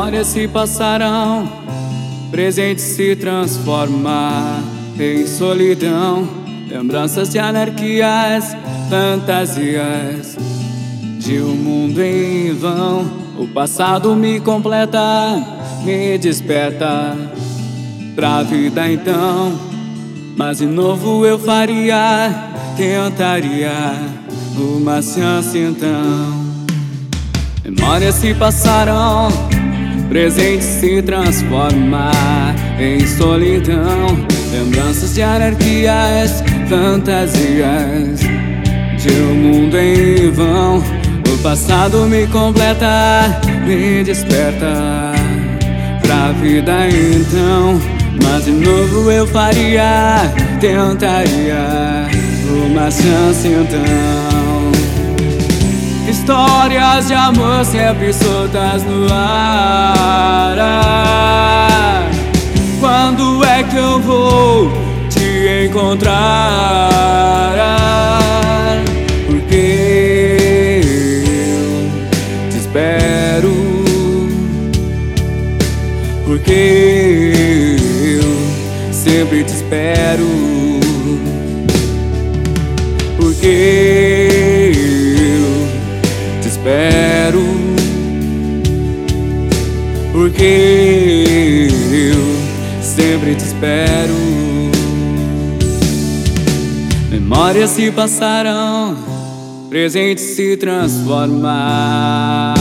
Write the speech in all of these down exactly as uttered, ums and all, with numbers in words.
Memórias se passarão, presente se transforma em solidão. Lembranças de anarquias, fantasias de um mundo em vão. O passado me completa, me desperta pra vida então. Mas de novo eu faria, tentaria uma chance então. Memórias se passarão, presente se transforma em solidão. Lembranças de anarquias, fantasias de um mundo em vão. O passado me completa, me desperta pra vida então. Mas de novo eu faria, tentaria uma chance então. Histórias de amor sempre soltas no ar. Quando é que eu vou te encontrar? Porque eu te espero. Porque eu sempre te espero. Porque espero, porque eu sempre te espero. Memórias se passarão, presente se transforma.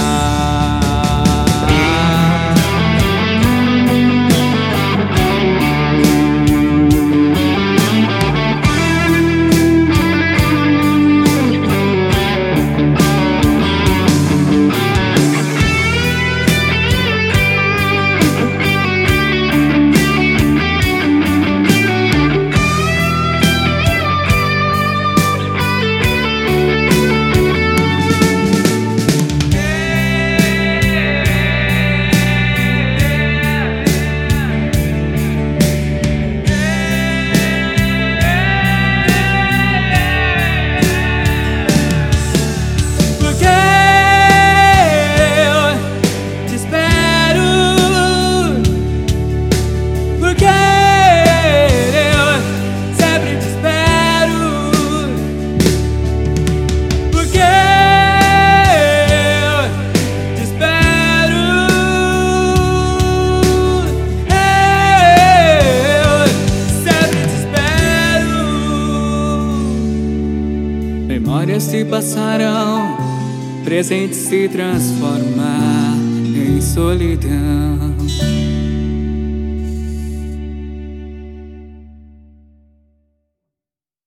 Memórias se passarão, presente se transforma em solidão.